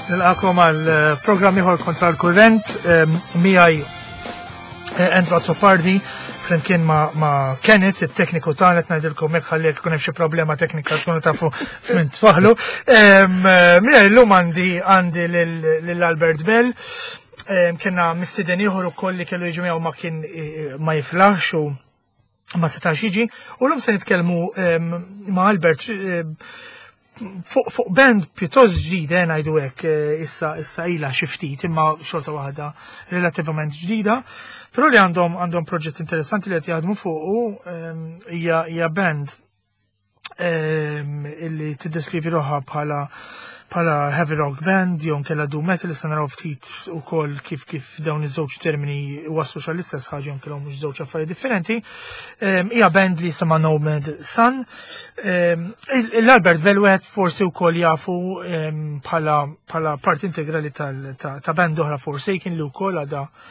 Nilqakom għal-programm ieħor kontra l-kurrent miegħi Andrew Azzopardi flimkien ma' Kenneth, it-tekniku tagħna qed ngħidilkom hekk ħalli jekk ikun hemm xi problema teknika tkunu tafu f'min tfaħlu. Miegħi llum għandi lill-Albert Bell. Kienna mistieden ieħor ukoll li kellu jiġi miegħu ma kien ma jiflaħx u ma setax jiġi. U llum se nitkellmu ma' Albert fuq band pjuttost ġdida ngħidu hekk issa ilha xi ftit imma xorta waħda relattivament ġdida, però li għandhom proġett interessanti li qed jaħdmu fuqu hija band illi tiddeskrivi ruħha bħala heavy rock band jew kellha doom metal issa naraw ftit ukoll kif dawn iż-żewġ termini waslu xall-istess ħaġa jew kellhom mhux żewġ affarijiet differenti. Hija band li jisimha Nomad Sun. L-Albert Bell wieħed forsi wkoll jafu bħala parti integrali ta' band oħra Forsaken li wkoll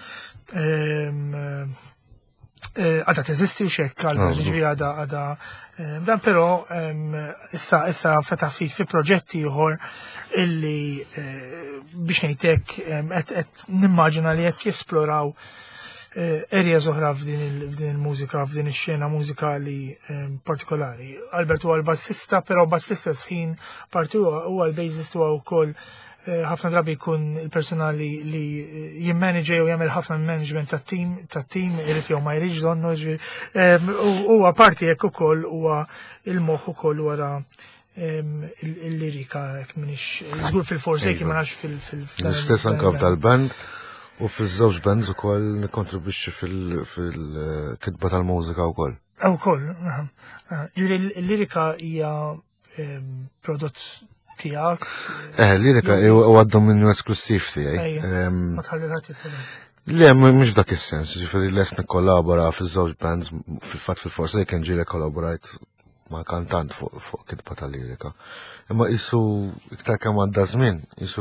għadha teżisti u xekk ġifieri għadha dan però issa fetaħ ftit fi proġetti ieħor illi biex ngħidlek qed nimmaġina li qed jesploraw areas oħra f'din il-mużika, f'din ix-xena mużikali partikolari. Albert huwa l-bassista, però mbagħad fl-istess ħin parti huwa l-bassist huwa wkoll ħafna drabi jkun il-persona li jimmanage u jagħmel ħafna management tat-tim irid jew ma jridx donnu huwa parti hekk ukoll huwa il-moħħ ukoll wara il-lirika hekk m'iniex żgur fil-Forsaken ma nafx l-istess anke f'dal-band u fiż-żewġ bands ukoll nikkontribwixxi fil-kitba tal-mużika wkoll. Wkoll, ġifieri l-lirika hija prodott tijak. Lirika u għaddom minnu esklusiv tijaj. Ma tħallirati Le, mux dak il-sens, ġifiri les nikkollabora fil-żewġ bands, fil-fat fil-Forsaken ġili kollaborajt ma' kantant fuq kitba tal-lirika. Imma jisu iktar kemm għadda żmien, jisu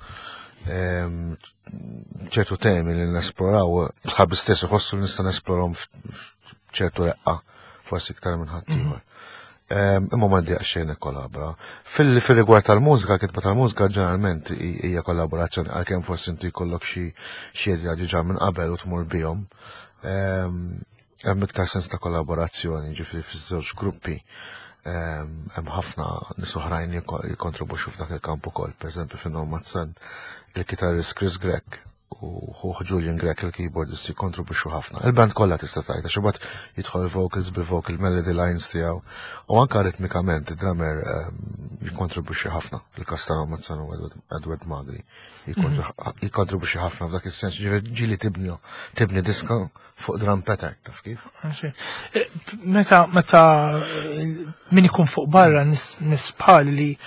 ċertu temi li nesploraw, bħab stess uħossu nista' nesplorawhom f'ċertu reqqa, forsi iktar minn ħadd ieħor. Imma ma ndieq xejn kollabora. Fil-rigward tal-mużika, kitba tal-mużika ġeneralment hija kollaborazzjoni għalkemm forsi inti jkollok xi idea diġà minn qabel u tmur bihom. Hemm iktar sens ta' kollaborazzjoni, ġifieri fiż-żewġ gruppi hemm ħafna nies oħrajn jikkontribwixxu f'dak il-kamp ukoll. Pereżempju fin-Nomad Sun il-kitarrist Chris Gregg u Julian Gregg il-keyboardist jikkontribwixxu ħafna. Il-band kollha tista' tgħid għax imbagħad jidħol vocals bil-vocal melody lines tiegħu u anke ritmikament id-drummer jikkontribwixxi ħafna. Il-każ ta' Nomad Sun u Edward Magri jikkontribwixxi ħafna f'dak is-sens ġieli tibni diska fuq drum pattern taf kif? Meta min ikun fuq barra nies bħal li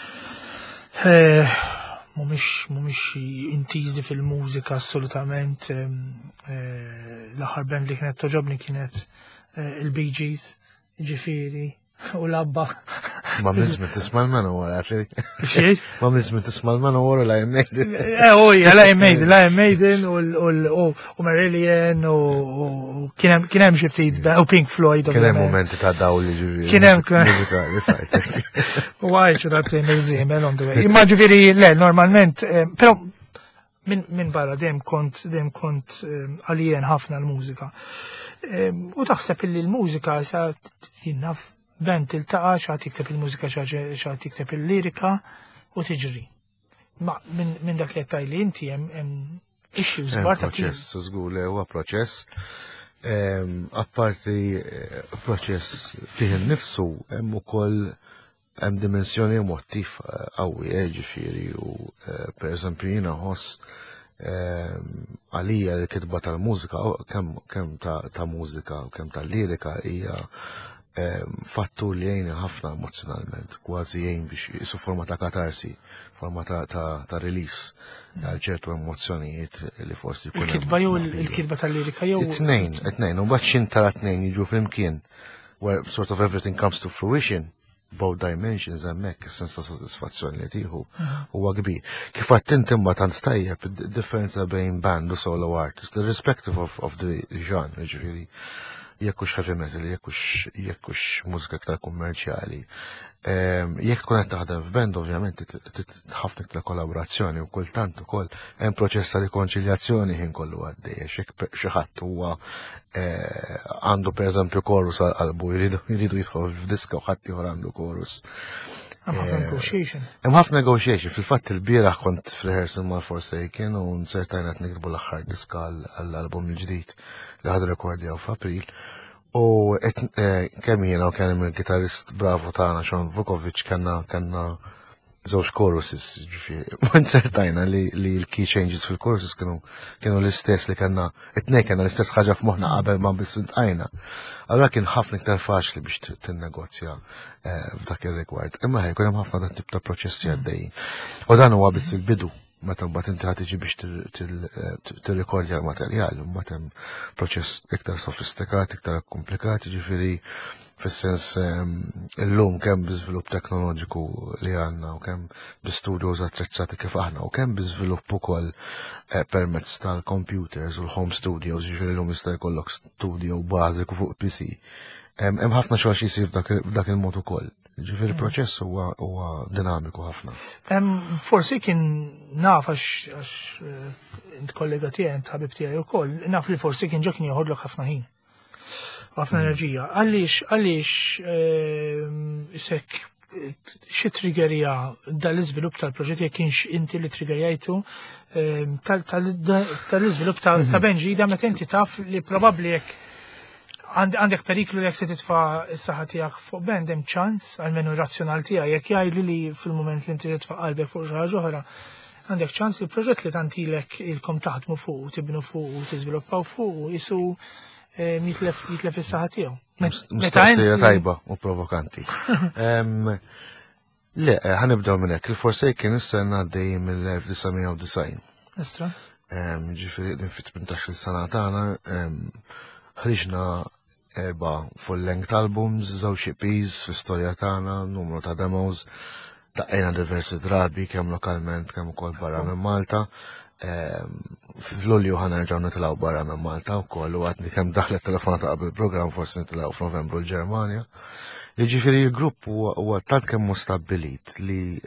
mhumiex intiżi fil-mużika assolutament. L-aħħar band li kienet toġobni kienet il-Bee Gees, ġifieri u l-abba. Ma mizmet tisma' l-Manowar għatli. Ma mizmet tisma' l-Manowar u Lion Maiden. Lion Maiden u Marillion u kien hemm xi ftit u Pink Floyd. Kien hemm momenti ta' dawl li ġifieri. Kien hemm mużikali fajt. Why should I play Mezzihim on the way? Imma ġifieri le normalment, però minn barra dejjem kont għalien ħafna l-mużika. U taħseb illi l-mużika sa jinnaf band tiltaqa' xaħat jikteb il-mużika xaħat jikteb il-lirika u tiġri. Ma minn dak li għattajli inti hemm issues barta proċess, żgur li huwa proċess. Apparti proċess fih innifsu hemm ukoll hemm dimensjoni emotiv qawwi ġifieri u pereżempju jiena ħoss għalija l-kitba tal-mużika kemm ta' mużika u kemm tal-lirika hija fattur li jgħin ħafna emozjonalment, kważi jgħin biex jisu forma ta' katarsi, forma ta' release għal ċertu emozzjonijiet li forsi jkun. Il-kitba jew il-kitba tal-lirika jew. It-tnejn, u mbagħad x'in tara tnejn jiġu flimkien where sort of everything comes to fruition, both dimensions hemmhekk is-sens ta' sodisfazzjoni li tieħu huwa kbir. Kif għadt inti imbagħad tant tajjeb id-differenza bejn band u solo artist, irrespective of the genre, ġifieri. Jekkux heavy metal, jekkux mużika iktar kummerċjali. Jekk tkun qed taħdem f'band, ovvjament ħafna iktar kollaborazzjoni u kultant ukoll hemm proċess ta' rikonċiljazzjoni ħin kollu għaddej. Xi ħadd huwa għandu pereżempju chorus għal-qalbu jridu jidħol f'diska u ħadd ieħor għandu chorus. Hemm ħafna negotiation. Fil-fatt il-bieraħ kont f'rehearsal mal Forsaken u nsertajna qed nikbu l-aħħar diska għall-album il-ġdid li ħad rekordjaw f'April. U kemm jiena u kien hemm il-gitarrist bravo tagħna Sean Vukovic kellna żewġ choruses, ġifieri. Ma nsertajna li l-key changes fil-choruses kienu l-istess li kellna it-tnejn kellna l-istess ħaġa f'moħħna qabel ma biss intqajna. Allura kien ħafna iktar faċli biex tinnegozja f'dak ir-rigward. Imma jkun hemm ħafna dan tip ta' proċessi għaddejjin. U dan huwa biss il-bidu. Meta mbagħad inti ħad tiġi biex tirrekordja l-materjal, mbagħad hemm proċess iktar sofistikat, iktar komplikat, ġifieri fis-sens illum kemm biżvilupp teknoloġiku li għandna u kemm bi-studios attrezzati kif aħna u kemm biżvilupp ukoll permezz tal-computers u l-home studios, ġifieri llum jista' jkollok studio bażiku fuq PC. Hemm ħafna xogħol xi jsir f'dak il-mod ukoll. Ġifieri il-proċess huwa dinamiku ħafna. Forsi kien naf għax int kollega tiegħi int ħabib tiegħi wkoll, naf li forsi kien ġo kien joħodlok ħafna ħin. Ħafna enerġija. Għaliex isek xi triggerja dal-iżvilupp tal-proġett jekk kienx inti li triggerjajtu tal-iżvilupp ta' Benġida meta inti taf li probabbli jekk għandek periklu jekk se titfa' is-saħħa tiegħek fuq band hemm ċans għalmenu razzjonal tiegħek jekk jgħidli li fil-mument li inti titfa' qalbek fuq xi ħaġa oħra għandek ċans li l-proġett li tantilek ilkom taħdmu fuq u tibnu fuq u tiżviluppaw fuq u isu jitlef is-saħħa tiegħu. Mistoqsija tajba u provokanti. Le, ħanibdew minn hekk. Il-Forsaken issa ngħaddej mill-1990. Istra. Ġifieri din fit-18 sena tagħna ħriġna 4 full-length albums, żewġ EPs fl-istorja tagħna, numru ta' demos, daqqejna diversi drabi kemm lokalment kemm ukoll barra minn Malta. F'Lulju ħanerġgħu nitilgħu barra minn Malta wkoll u għadni kemm daħlet telefonata qabel il-programm forsi nitilgħu f'Novembru l-Ġermanja. Jiġifieri l-grupp huwa tant kemm stabbilit li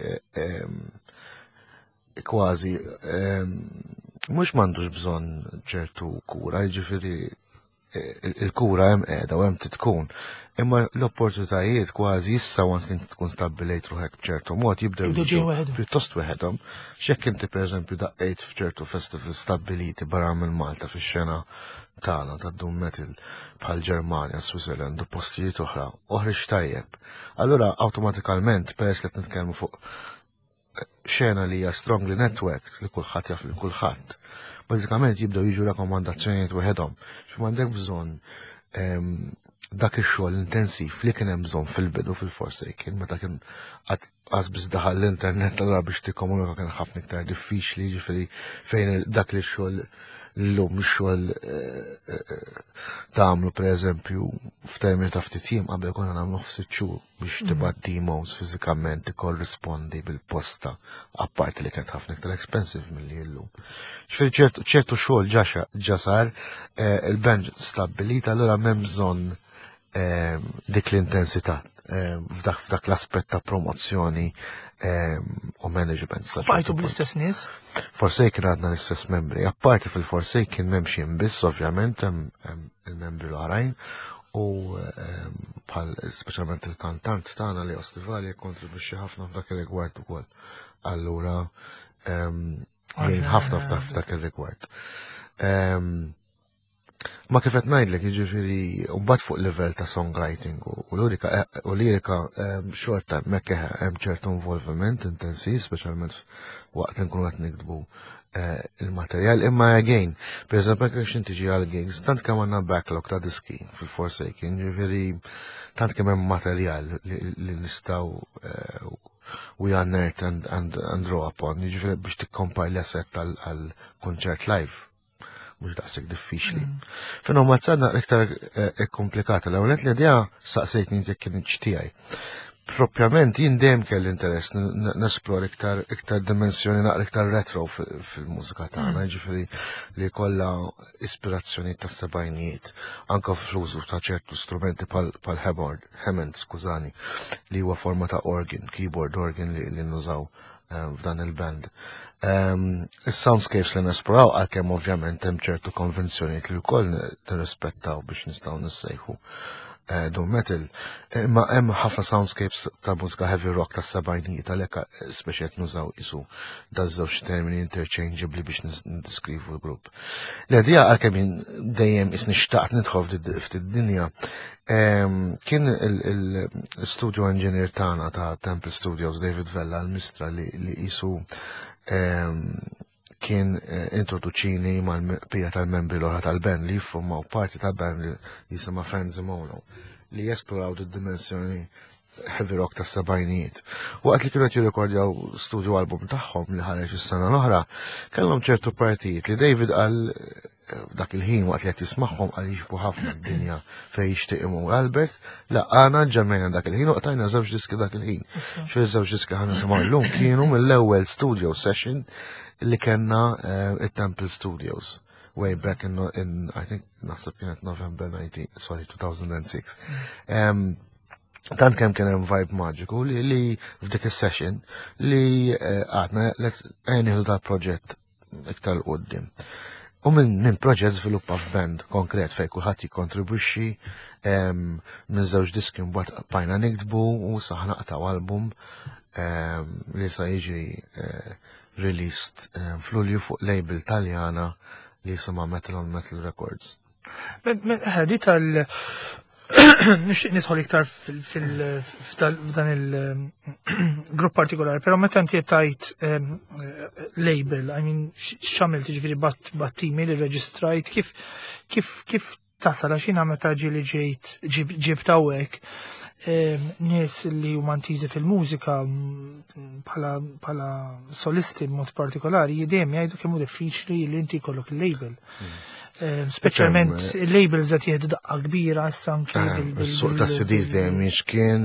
kważi mhux m'għandux bżonn ċertu kura, jiġifieri il-kura hemm qiegħda u hemm titkun. Imma l-opportunitajiet kważi issa once inti tkun stabbilejt ruħek b'ċertu mod jibdew pjuttost weħedhom. X'hekk inti pereżempju daqqejt f'ċertu festivals stabbiliti barra minn Malta fix-xena tagħna ta' doom metal bħal Ġermanja, Switzerland u postijiet oħra, oħriġ tajjeb. Allura awtomatikalment peress li qed nitkellmu fuq xena li hija strongly networked li kulħadd jaf lil kulħadd. Bażikament jibdew jiġu rakkomandazzjonijiet weħedhom. X'għandek bżonn dak ix-xogħol intensiv li kien hemm bżonn fil-bidu fil-Forsaken meta kien qas biss daħal l-internet allura biex tikkomunika kien ħafna iktar diffiċli, ġifieri fejn dak li x-xogħol llum ix-xogħol tagħmlu pereżempju f'termini ta' ftit jiem qabel konna nagħmlu f'sitt xhur biex tibgħat demos fiżikament tikkorrispondi bil-posta apparti li kienet ħafna iktar expensive milli llum. Ġifieri ċertu xogħol ġa sar il-band stabbilita allura m'hemm bżonn dik l-intensità f'dak l-aspett ta' promozzjoni u management. Bajtu bl-istess nies? Forsaken għadna l-istess membri. Apparti fil-Forsaken m'hemmx biss ovvjament hemm il-membri l-oħrajn u bħal speċjalment il-kantant tagħna li Ostivali kontribwixxi ħafna f'dak ir-rigward ukoll. Allura jgħin ħafna f'dak ir-rigward. Ma kif qed ngħidlek jiġifieri mbagħad fuq livell ta' songwriting u lirika xorta hemmhekk hemm ċertu involviment intensiv speċjalment waqt li nkunu qed nikdbu il-materjal imma again, pereżempju jekk inti tiġi għal gigs, tant kemm għandna backlog ta' diski fil-Forsaken, jiġifieri tant kemm hemm materjal li nistgħu we unearth and draw upon, jiġifieri biex tikkompar l-asset għal konċert live. Mux daqseg diffiċli. F'inhom mazzadna iktar komplikata. L-għonet li idea saqsejtni jekk kien ċtijaj. Propjament jien dejjem kelli interess nesplor iktar dimensjoni naqra iktar retro fil-mużika tagħna, jiġifieri li kollha ispirazzjoni tas-sebgħinijiet anke fl-użu ta' ċertu strumenti bħal Hammond, skużani, li huwa forma ta' organ, keyboard organ li nużaw f'dan il-band. Is-soundscapes li nesploraw għalkemm ovvjament hemm ċertu konvenzjonijiet li wkoll nirrispettaw biex nistgħu nissejħu doom metal, imma hemm ħafna soundscapes ta' mużika heavy rock ta' sebgħinijiet għalhekk speċi qed nużaw isu daż-żewġ termini interchangeably biex niddeskrivu l-grupp. L-idea għalkemm jien dejjem isni xtaqt nidħol ftit dinja kien il-studio engineer tagħna ta' Temple Studios David Vella l-Mistra li qisu kien introduċini mal-pija tal-membri l-oħra tal-band li jiffurmaw parti tal-band li jisima Franz Mono li jesploraw d-dimensjoni heavy rock tas sebgħinijiet. Waqt li kienu qed jirrekordjaw studio album tagħhom li ħareġ is-sena l-oħra, kellhom ċertu partijiet li David qal dak il-ħin waqt li qed jismagħhom qal jixbu ħafna d-dinja fejn jixtieq imur Albert, laqana ġemmejna dak il-ħin u qtajna żewġ diski dak il-ħin. X'żewġ diski ħan nisimgħu llum kienu mill-ewwel studio session li kena il-Temple Studios way back in I think nasib kienet November 2006. Tant kemm kien hemm vibe magiku li f'dik is-session li għadna nieħdu dal-proġett iktar qudiem. U minn proġett żviluppa f'band konkret fejn kulħadd jikkontribwixxi minn żewġ diski mbagħad bajna nikdbu u saħna qtaw album li sa jiġi released f'Lulju fuq label Taljana li jisimha Metal on Metal Records. Ħadi nixtieq nidħol iktar f'dan il-grupp partikolari, però meta inti tajt label, x'għamilt jiġifieri battimi li reġistrajt kif tasal għax jiena meta ġieli ġibt hawnhekk nies li huma antiżi fil-mużika bħala solisti b'mod partikolari dejjem jgħidu kemm hu diffiċli li inti jkollok il-label. Speċjalment il-labels qed jieħdu daqqa kbira issa anke is-suq tas-CDs dejjem mixkien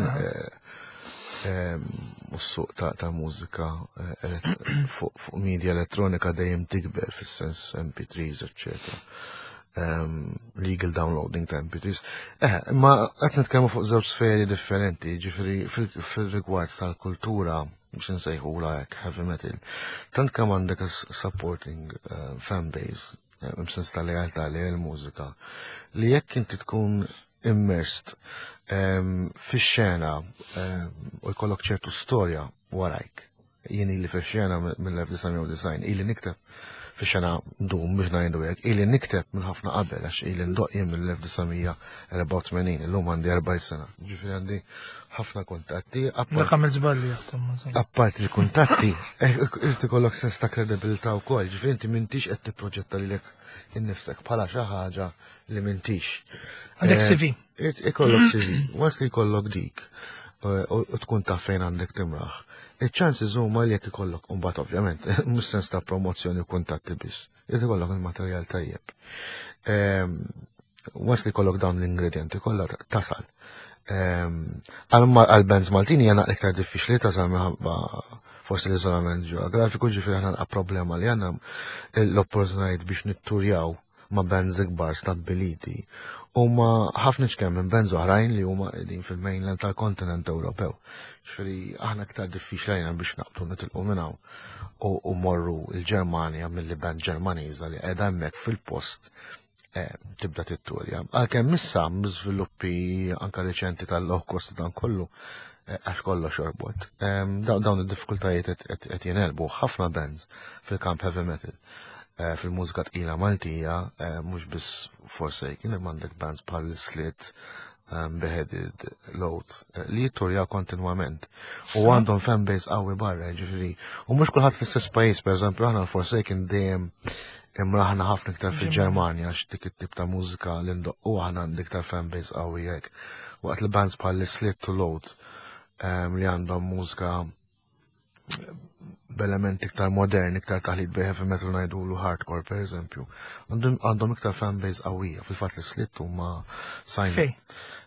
u s-suq ta' mużika fuq media elettronika dejjem tikber fis-sens MP3s, eċċetera. Legal downloading ta' MP3s. Ma qed nitkellmu fuq żewġ sferi differenti, ġifieri fil-rigward tal-kultura biex nsejħula hekk heavy metal. Tant kemm għandek supporting fanbase msens tal-legaltà li l-mużika li jekk inti tkun immerst fix-xena u jkollok ċertu storja warajk. Jien ili fix-xena mill-1990 ili nikteb fix-xena dum biex ngħidu hekk, ili nikteb minn ħafna qabel għax ili ndoq jien mill-1984 illum għandi 40 sena. Ġifieri għandi ħafna kuntatti. Apparti l-kuntatti, irid ikollok sens ta' kredibilità wkoll, ġifieri inti m'intix qed tipproġetta lilek innifsek bħala xi ħaġa li m'intix. Għandek CV. Ikollok CV, once li jkollok dik u tkun taf fejn għandek timraħ. Iċ-chances huma li jekk ikollok imbagħad ovvjament mhux sens ta' promozzjoni u kuntatti biss. Irid ikollok il-materjal tajjeb. Once li jkollok dawn l-ingredjenti kollha tasal. Għal-bands Maltini għana iktar diffiċli tasal minħabba forsi l-iżolament ġeografiku ġifieri għandna problema li għandna l-opportunitajiet biex nitturjaw ma' bands ikbar stabbiliti u ma' ħafna xkemm minn bands oħrajn li huma qegħdin fil-mainland tal-kontinent Ewropew. Ġifieri aħna iktar diffiċli għajna biex naqbdu nitilqu minn hawn u morru l-Ġermanja milli band Ġermaniża li qiegħda hemmhekk fil-post tibda titturja. Għalkemm issa żviluppi anke reċenti tal-low cost dan kollu għax kollox jorbot. Dawn id-diffikultajiet qed jinelbu ħafna bands fil-kamp heavy metal. Fil-mużika tqila Maltija mhux biss Forsaken imma għandek bands bħal Slit, Beheaded, Load li jitturjaw kontinwament. U għandhom fanbase qawwi barra, ġifieri. U mhux kulħadd fl-istess pajjiż, pereżempju aħna l-Forsaken dejjem imraħna ħafna iktar fil-Ġermanja għax dik it-tip ta' mużika li ndoqqu aħna għandek iktar fanbase qawwi hekk. Waqt li bands bħal Slit to Load li għandhom mużika b'elementi iktar moderni, iktar taħlit bej heavy metal ngħidulu hardcore pereżempju. Għandhom iktar fanbase qawwija, fil-fatt li Slit huma sajn.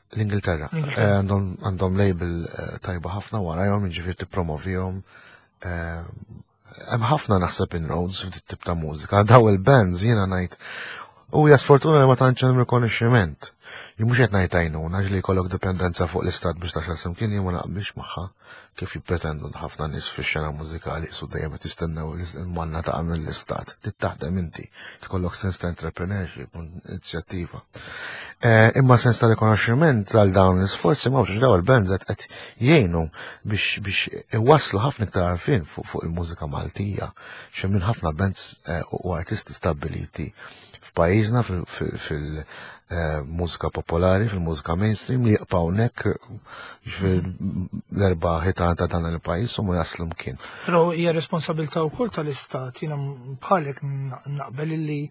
L-Ingilterra. Għandhom label tajba ħafna warajhom, jiġifieri tippromovihom. Hemm ħafna naħseb inroads f'dit tip ta' mużika. Daw il-bands jiena ngħid u hija sfortuna li ma tantx hemm rikonoxximent. Jien mhux qed ngħid għajnuna ġli jkollok dipendenza fuq l-istat biex taxla semkien jien ma naqbilx magħha kif jippretendu ħafna nies fix-xena mużikali su dejjem qed jistennew il-manna ta' mill-istat. Taħdem inti, tkollok sens ta' entrepreneurship u inizjattiva. Imma sens ta' rikonoxximent għal dawn l-isforzi ma daw il-bands qed jgħinu biex iwasslu ħafna iktar għarfien fuq il-mużika Maltija. Xemmin ħafna bands u artisti stabiliti f'pajjiżna fil-mużika popolari, fil-mużika mainstream li jaqpaw nek l-erba' ħitan ta' dan il-pajjiż u ma jaslu mkien. Però hija responsabilità wkoll tal-istat, jiena bħalek naqbel illi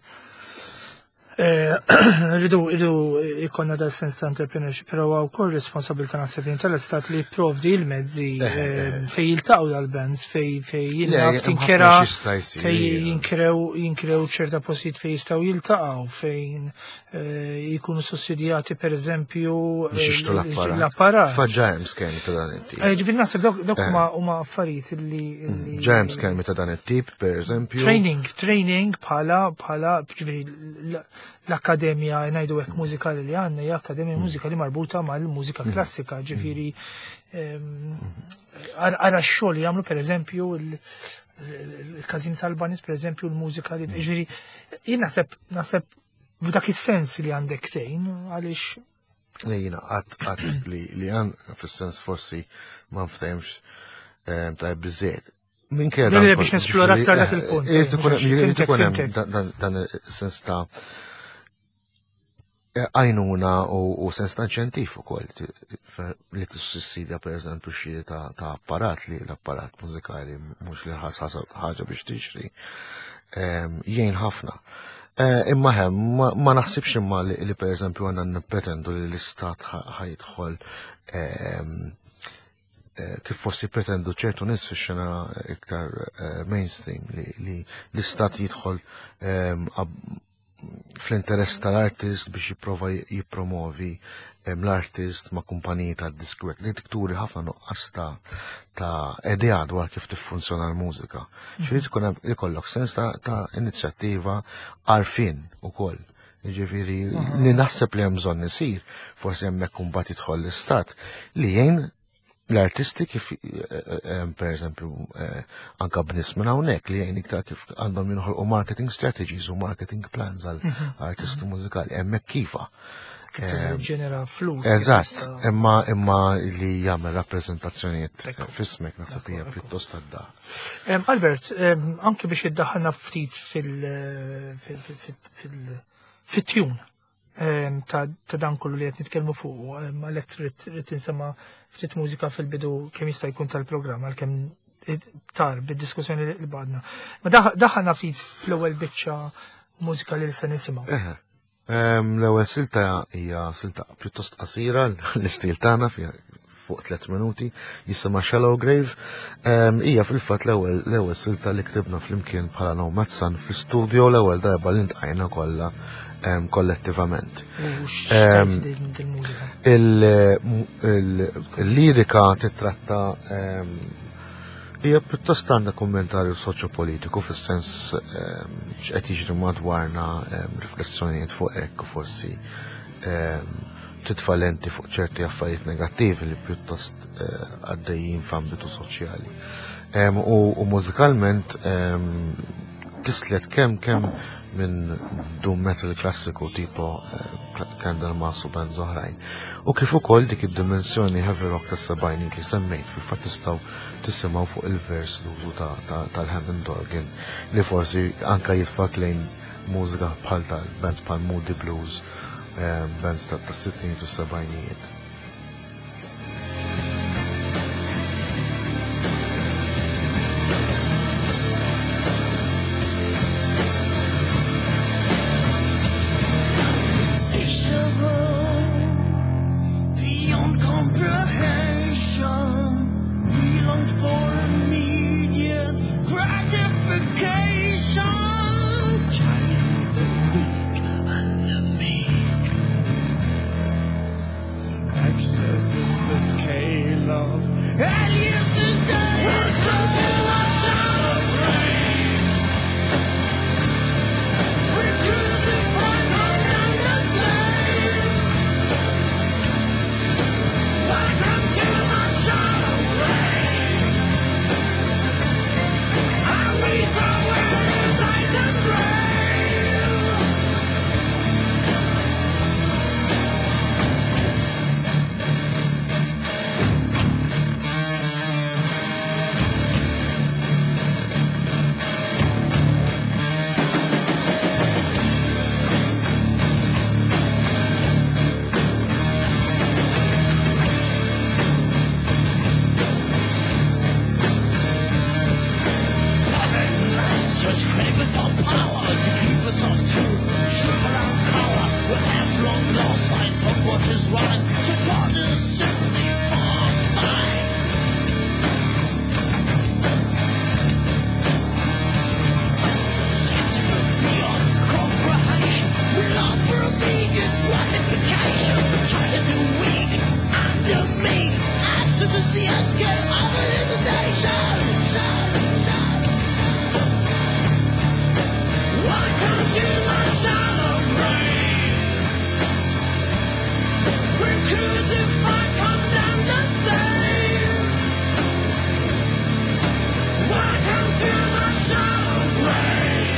rridu ikonna da sens ta' entrepreneurship, però wkoll responsabilità naħseb tal-istat li jipprovdi l-mezzi fej jiltaqgħu dal-bands, fej jilnaf tinkera fej jinkrew ċerta postijiet fej jistgħu jiltaqgħu, fejn jkunu sussidjati pereżempju l-apparat. Faġġa hemm skemi ta' dan it-tip. Ġifieri naħseb dawk huma affarijiet illi ġa hemm skemi ta' dan it-tip, pereżempju. Training bħala ġifieri l-Akkademja ngħidu hekk mużikali li għandna hija Akkademja mużikali marbuta mal-mużika klassika, ġifieri ara x-xogħol li jagħmlu pereżempju il-każin tal-Banis pereżempju l-mużika li ġifieri jien naħseb b'dak is-sens li għandek tgħin għaliex jiena qatt li għan fis-sens forsi ma nfhemx tajb biżżejjed. Min kien biex nesplora aktar dak il-punt. Irid ikun hemm dan is-sens ta' għajnuna u sens ta' inċentiv ukoll li tississidja pereżempju xiri ta' apparat li l-apparat mużikali mhux li ħaġa biex tixri jgħin ħafna. Imma hemm ma naħsibx imma li pereżempju għandna nippretendu li l-istat ħajidħol kif forsi pretendu ċertu nies fix-xena iktar mainstream li l-istat jidħol fl-interess tal-artist biex jipprova jippromovi l-artist ma' kumpaniji ta' diskwek li tikturi ħafna nuqqas ta' idea dwar kif tiffunzjona l-mużika. Ġifieri tkun hemm ikollok sens ta' inizjattiva għarfien ukoll. Ġifieri li naħseb li hemm bżonn isir, forsi hemmhekk imbagħad jidħol l-istat li jgħin l-artisti kif per eżempju anka b'nies minn hawnhekk li jgħin iktar kif għandhom jinħolqu marketing strategies u marketing plans għal artisti mużikali hemmhekk kifa. Ġenera flus. Eżatt, imma li jagħmel rappreżentazzjonijiet fismek naħseb hija pjuttost għadda. Albert, anke biex iddaħħalna ftit fit-tjun ta' dan kollu li qed nitkellmu fuq, għalhekk rrid insemma ftit mużika fil-bidu kemm jista' jkun tal-programm għalkemm tar bid-diskussjoni li badna. Ma daħħalna ftit fl-ewwel biċċa mużika li se nisimgħu. L-ewwel silta hija silta pjuttost qasira l-istil tagħna fuq 3 minuti jisimha Shallow Grave. Hija fil-fatt l-ewwel silta li ktibna flimkien bħala Nomad Sun fl-istudio l-ewwel darba li ntqajna kollha kollettivament. Il-lirika titratta hija pjuttost għandha kommentarju soċjopolitiku fis-sens x'qed jiġri madwarna, riflessjonijiet fuq hekk u forsi titfalenti fuq ċerti affarijiet negattivi li pjuttost għaddejjin f'ambitu soċjali. U mużikalment tislet kemm minn doom metal klassiku tipo Candlemass u band oħrajn. U kif ukoll dik id-dimensjoni heavy rock tas-sebgħinijiet li semmejt fil-fatt tistgħu tisimgħu fuq il-vers l-użu tal-Hammond organ li forsi anke jitfak lejn mużika bħal tal-bands bħal Moody Blues, bands tas-sittinijiet u s-sebgħinijiet. Just craving for power to keep us off tune. Strip around color, we'll have long lost signs of what is right. To part is simply for mine. Sensible beyond comprehension. We long for immediate gratification. Trying to weak under me. Access is the escape of hallucination. Welcome to my shallow brain. We're crucified, condemned and stained. Welcome to my shallow brain.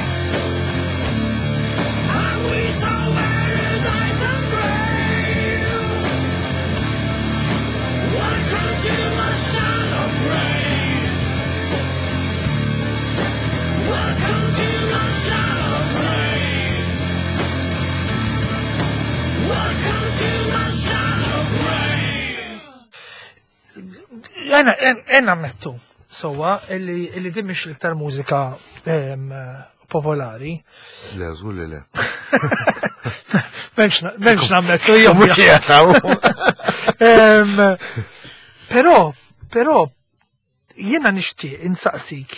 And we so paradise and brave. Welcome to my shallow brain. Welcome to my shallow brain. Welcome to my shallow brain. Jena mettu, sowa, illi dimmix l-iktar mużika popolari. Le, zgulli le. Menx nammettu, Pero, jena nishtiq insaqsik,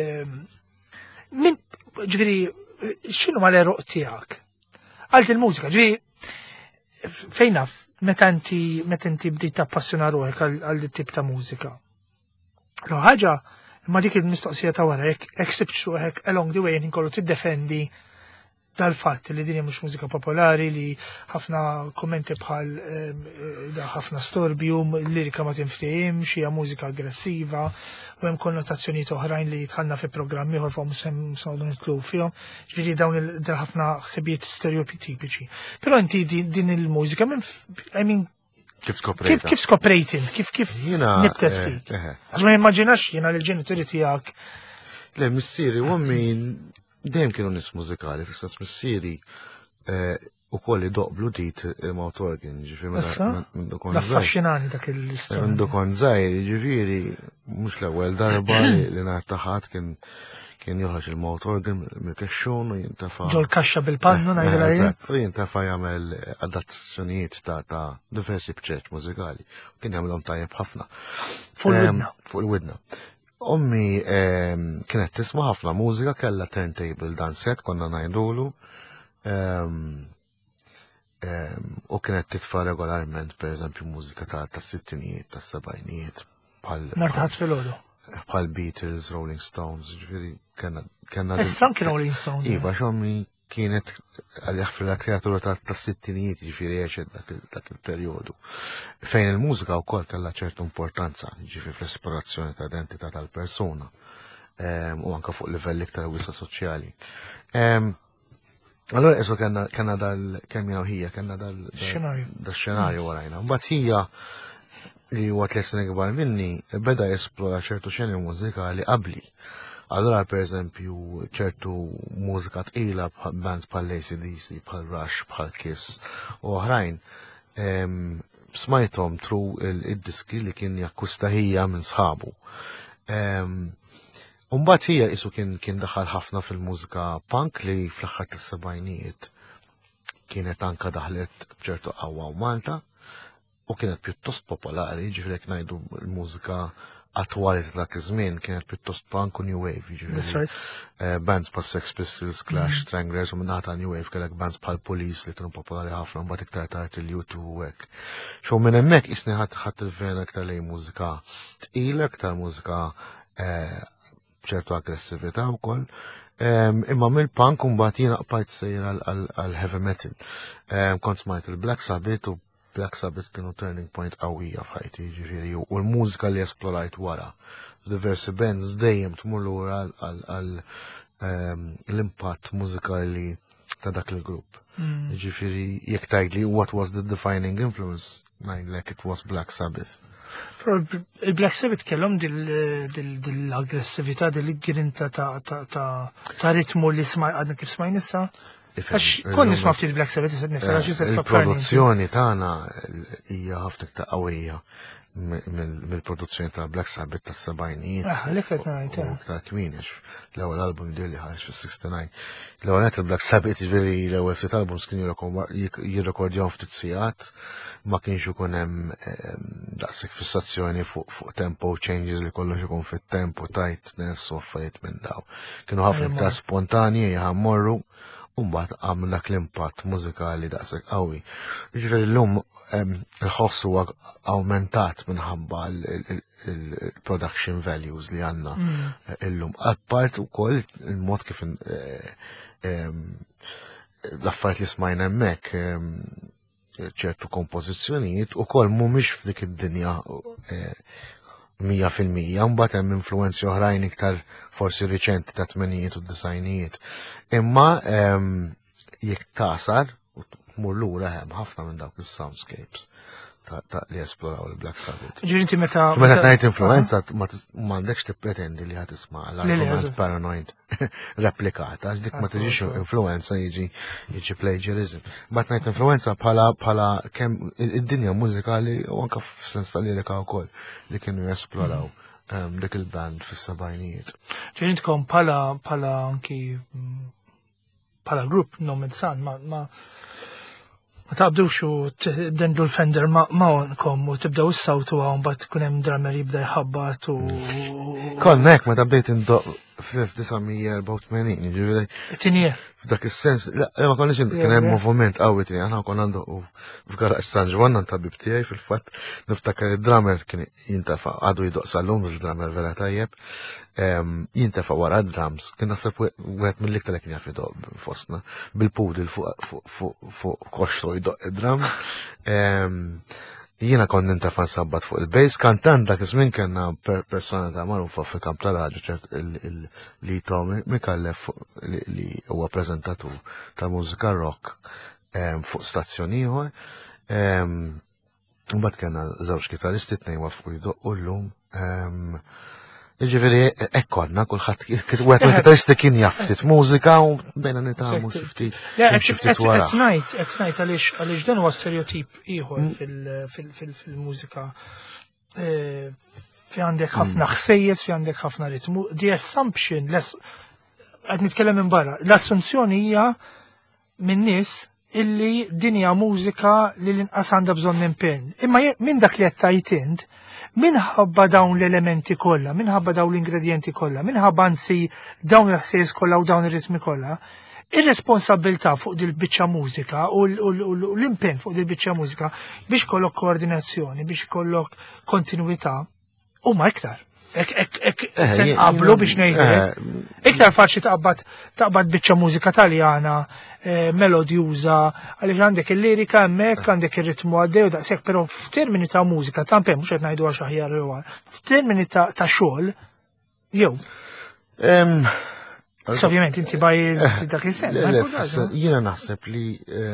ġviri, xinu ma l-eruq tijak? Għalt il-mużika, ġviri, fejna, meta inti bdejt tappassjona ruħek għal tip ta' mużika. Lo ħaġa, ma dik il-mistoqsija ta' wara, ek sibt xuħek along the way kollu tiddefendi dal-fatt li dinja mhux mużika popolari li ħafna kommenti bħal ħafna storbju, lirika ma tinftehimx, hija mużika aggressiva, u hemm konnotazzjonijiet oħrajn li tħallna fi programmi ieħor fuq sewdu nitlu fihom, ġifieri dawn ħafna ħsibijiet stereotipiċi. Però inti din il-mużika Kif skoprejt? Kif skoprejt int? Kif nibtet fik? Għax ma jimmaġinax jiena l-ġenituri tiegħek. Le, missieri, u għammi dejjem kienu nis mużikali, fissas missieri u kolli doqblu dit mouth organ, ġifiri Affaxxinani dak il-istrumenti. Mindu kon zaħir, ġifiri, mux l-ewel darba li nartaħat kien joħraġ il-mouth organ mill-kaxxun u jintafa. Ġol kaxxa bil-pannu najdra jien. U jintafa jagħmel adattazzjonijiet ta' diversi bċeċ mużikali. Kien jagħmilhom tajjeb ħafna. Fuq il-widna. Ommi kienet tisma' ħafna mużika, kellha turntable danset konna ngħidulu. U kienet titfa' regolarment pereżempju mużika tas-sittinijiet, tas-sebgħinijiet bħal Nartaħat fil-għodu. Bħal Beatles, Rolling Stones, ġifieri kellna. Estranki Rolling Stones. Iva, xommi kienet għaljaħ fil-kreatura tas-sittinijiet, ġifieri għexed dak il-perjodu. Fejn il-mużika wkoll kellha ċertu importanza, ġifieri fl-esplorazzjoni ta' identità tal-persuna u anke fuq livell iktar wiesa soċjali. Allora esso kellna kemm jew hija kellna dal-xenarju warajna. Mbagħad hija li huwa 3 snin kbar minni beda jesplora ċertu xeni mużikali qabli. Allora per eżempju ċertu mużika tqila bands bħal AC/DC, bħal Rush, bħal Kiss u oħrajn smajthom tru id-diski li kien jakkusta hija minn sħabu. Mbagħad hija isu kien daħal ħafna fil-mużika punk li fl-aħħar tas-sebgħinijiet kienet anke daħlet b'ċertu qawwa Malta u kienet pjuttost popolari, ġifieri ngħidu l-mużika attwali ta' dak iż-żmien kienet pjuttost punk u new wave, ġifieri. Bands bħal Sex Pistols, Clash, Stranglers u minnata new wave kellek bands bħal Police li kienu popolari ħafna mbagħad iktar tard il-U2 u hekk. Xew minn hemmhekk isni ħadd il-vena iktar lejn mużika tqila, iktar mużika b'ċertu aggressività wkoll. Imma mill-punk mbagħad jiena qbajt sejjer għal heavy metal. Kont smajt il-Black Sabbath u Black Sabbath kienu turning point qawwija f'ħajti, ġifieri u l-mużika li esplorajt wara. Diversi bands dejjem tmur lura għal l-impatt mużikali ta' dak il-grupp. Ġifieri jekk tgħidli what was the defining influence, ngħidlek it was Black Sabbath. Il-Black Sabbath kellhom dil-aggressività, dil-grinta ta' ritmu li għadna kif smajn issa. Għax kon nisma' ftit Black Sabbath nifra xi se tfakkarni. Il-produzzjoni tagħna hija ħafna iktar qawwija. mill-produzzjoni ta' Black Sabbath ta' s-sebajnijiet. Li qed ngħid, U iktar kminix. L-ewwel album li ħareġ fis-69. L-ewwel net il-Black Sabbath jiġifieri l-ewwel ftit albums kienu jirrekordjahom ftit sigħat, ma kienx ikun hemm daqshekk fissazzjoni fuq tempo changes li kollox ikun fit-tempo tightness u affarijiet minn daw. Kienu ħafna iktar spontanji ħammorru u mbagħad għamlu dak l-impatt mużikali daqshekk qawwi. Jiġifieri llum il-ħoss huwa awmentat minħabba il-production values li għandna illum. Apart ukoll il-mod kif l-affarijiet li smajna hemmhekk ċertu kompożizzjonijiet ukoll mhumiex f'dik id-dinja 100%, mbagħad hemm influenzi oħrajn iktar forsi riċenti ta' tmenijiet u d-disajnijiet. Imma jekk tasar u tmur lura hemm ħafna minn dawk is-soundscapes li esploraw il-Black Sabbath. Ġifieri inti meta ngħid influenza m'għandekx tippretendi li ħad tisma' l-argument Paranoid replikata, dik ma tiġix influenza jiġi plagiarism. Mbagħad ngħid influenza bħala kemm id-dinja mużikali u anke f'sens tal-lirika wkoll li kienu jesploraw dik il-band fis-sebgħinijiet. Ġifieri intkom bħala anki bħala grupp Nomad Sun ma taqbdux u dendu l-Fender ma'onkom u tibdaw s-sawtu għan bat kunem drummer jibda jħabbat u... Konnek, ma tabdejt indoq f-1984, ġiviri. Tinje. F'dak il-sens, ma konniex kienem moviment għawi tinje, għana kon għandu u f'garax San Ġwan għan tabib tijaj fil-fat, niftakar il-drummer kien jintafa għadu jidoq sal-lum il-drummer vera tajjeb, jintafa wara drums, kien nasib għet mill-likta li kien jaffidoq fostna, bil-pudil fuq koxtu jidoq il-drum. Jiena kon nintafa nsabbat fuq il-bass, kantant dak iż-żmien kellna persona ta' magħrufa fil-kamp tal-raġu li Tom Mikallef li huwa preżentatur tal-mużika rock fuq stazzjon ieħor. Mbagħad kellna żewġ kitaristi tnejn wafqu jdoqqu llum. Jiġifieri hekk konna kulħadd wieħed mill-kitaristi kien jaf ftit mużika u bejna nitgħamu xi ftit wara. Qed ngħid għaliex dan huwa stereotip ieħor fil-mużika. Fi għandek ħafna ħsejjes, fi għandek ħafna ritmu. The assumption, qed nitkellem minn barra, l-assunzjoni hija minn nies illi dinja mużika li l-inqas għandha bżonn impenn. Imma minn dak li qed tgħid int, minħabba dawn l-elementi kollha, minħabba dawn l-ingredienti kollha, minħabba anzi dawn l-ħsejjes kollha u dawn ir-ritmi kollha, ir-responsabilità fuq dil-biċċa mużika u l-impenn fuq dil-biċċa mużika biex kollok koordinazzjoni, biex kollok kontinuità huma iktar. Se nqablu biex ngħidlek. Iktar faċli taqbad biċċa mużika Taljana melodjuża għaliex għandek il-lirika hemmhekk, għandek ir-ritmu għaddej u daqshekk, però f'termini ta' mużika ta' impenn mhux qed ngħidu għax aħjar jew f'termini ta' xogħol jew. Ovvjament inti bajjiż dak is-sens. Jiena naħseb li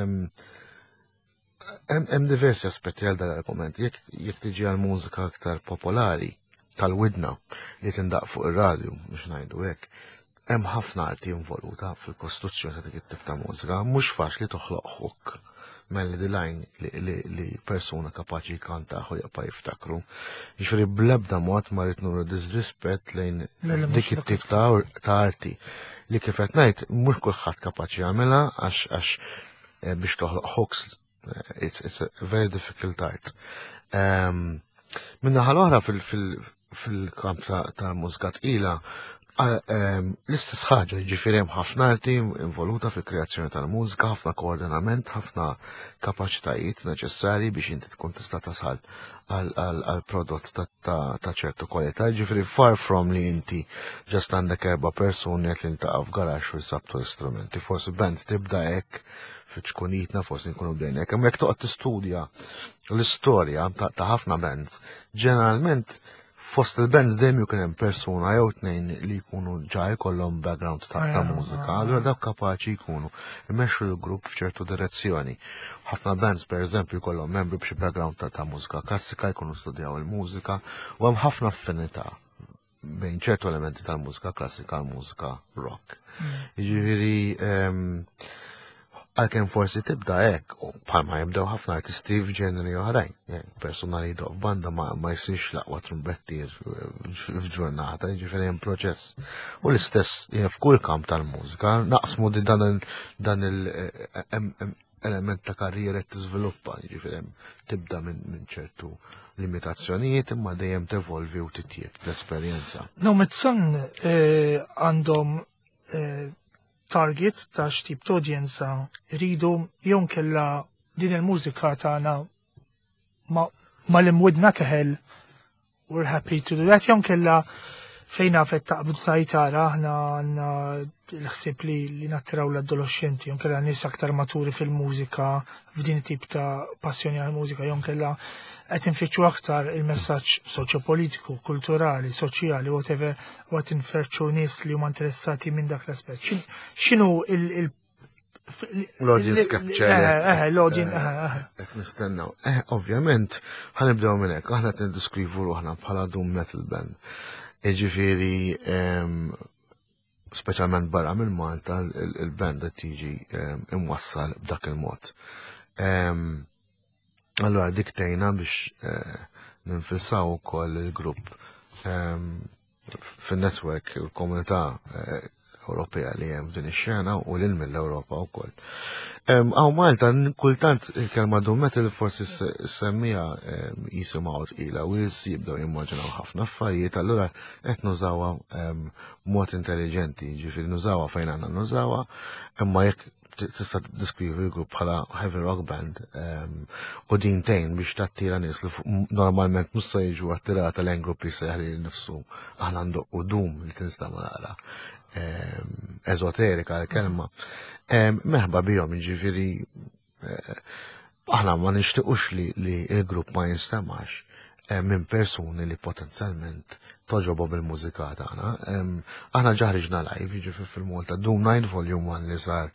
hemm diversi aspetti għal dan l-argument. Jekk tiġi għal mużika aktar popolari tal-widna li tindaq fuq ir-radju biex ngħidu hekk, hemm ħafna arti involuta fil-kostruzzjoni ta' dik it-tip ta' mużika, mhux faċli toħloq hook melody line li persuna kapaċi jkantaħ u jaqpa' jiftakru. Jiġifieri bl-ebda mod ma rrid nuru disrispett lejn dik it-tip ta' arti li kif qed ngħid mhux kulħadd kapaċi jagħmilha għax biex toħloq hooks it's a very difficult art. Minnaħa l-oħra fil-kamp ta' mużika tqila l-istess ħaġa, ġifieri hemm ħafna arti involuta fil-kreazzjoni tal-mużika, ħafna koordinament, ħafna kapaċitajiet neċessarji biex inti tkun tista' tasal għal prodott ta' ċertu kwalità, ġifieri far from li inti ġast għandek 4 persuni qed jiltaqgħu f'garaxx u jsabtu l-istrumenti. Forsi band tibda hekk fiċ-ċkunitna, forsi nkunu bdejna hekk, hemm jekk toqgħod tistudja l-istorja ta' ħafna bands, ġeneralment fost il-bands dejjem kien hemm persuna jew tnejn li jkunu ġa jkollhom background ta' mużika, allura dawk kapaċi jkunu imexxu l-grupp f'ċertu direzzjoni. Ħafna bands pereżempju jkollhom membri b'xi background ta' mużika klassika jkunu studjaw il-mużika u hemm ħafna affinità bejn ċertu elementi tal-mużika klassika u mużika rock. Jiġifieri għalkemm forsi tibda hekk, u bħalma jibdew ħafna artisti f'ġeneri oħrajn. Personali do f'banda ma jsirx laqwa trumbetti f'ġurnata, jiġifieri hemm proċess. U l-istess f'kull kamp tal-mużika naqsmu dan il-element ta' karriera qed tiżviluppa, jiġifieri tibda minn ċertu limitazzjonijiet imma dejjem tevolvi u titjieb l-esperjenza. Nomad Sun għandhom target ta' x'tip ta' udjenza iridu jew kella din il-mużika tagħna ma l-imwidna teħel we're happy to do that jew kella fejn għafet taqbdu tajtara aħna għandna l-ħsieb li nattiraw l-adolescenti jew kella nies aktar maturi fil-mużika f'din tip ta' passjoni għall-mużika jew kella qed infittxu aktar il-messaġġ soċjopolitiku, kulturali, soċjali, whatever, qed inferċu nies li huma interessati minn dak l-aspett. X'inhu l-audience capture. L-audience. Nistennew. Ovvjament, ħanibdew minn hekk, aħna qed niddiskrivu ruħna bħala doom metal band. Jiġifieri speċjalment barra minn Malta il-band qed tiġi imwassal b'dak il-mod. Allora diktejna biex ninfissaw ukoll il-grupp fin-network il-komunità Ewropea li hemm din ix-xena u lil mill-Ewropa wkoll. Aw Malta kultant il-kelma doom metal forsi semmija jisimgħu tqila u jibdew jimmaġinaw ħafna affarijiet, allura qed nużawha mod intelligenti, ġifieri nużawha fejn għandna nużawha, imma jekk tista' diskrivi l-grupp bħala heavy rock band u din tgħin biex tattira nies li normalment mhux se jiġu attirata lejn grupp li seħli nnifsu aħna ndoqqu doom li tinstama naqra eżoterika l-kelma. Meħba bihom jiġifieri aħna ma nixtiequx li l-grupp ma jinstemax minn persuni li potenzjalment toġobu bil-mużika tagħna. Aħna ġaħriġna live jiġifieri fil-Malta Doom Night Volume 1 li sar